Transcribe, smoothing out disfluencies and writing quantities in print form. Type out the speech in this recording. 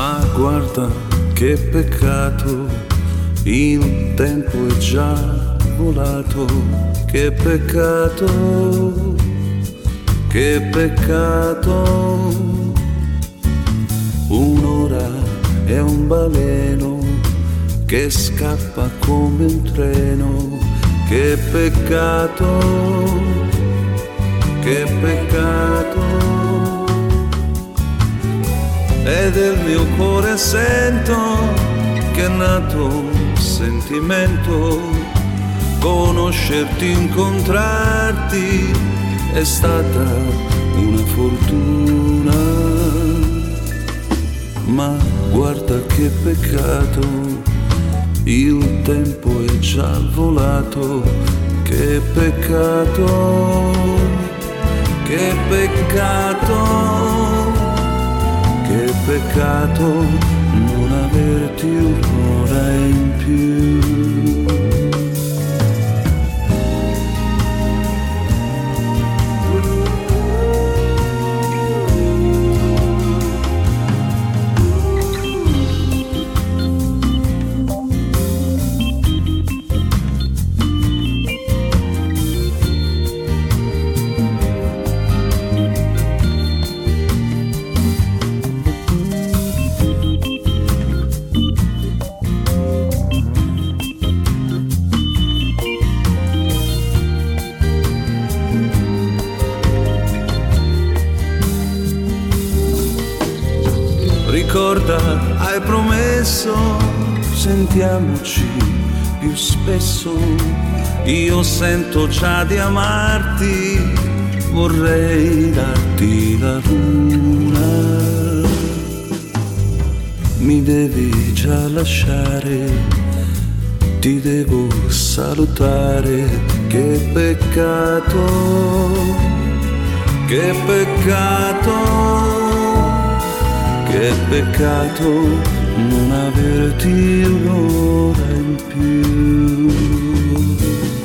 Ma guarda che peccato, il tempo è già volato. Che peccato, che peccato. Un'ora è un baleno che scappa come un treno. Che peccato, che peccato. E del mio cuore sento che è nato un sentimento. Conoscerti, incontrarti è stata una fortuna. Ma guarda che peccato, il tempo è già volato. Che peccato, che peccato. Che peccato non averti un'ora in più. Ricorda, hai promesso, sentiamoci più spesso. Io sento già di amarti, vorrei darti la luna. Mi devi già lasciare, ti devo salutare. Che peccato, che peccato. Che peccato non averti un'ora in più.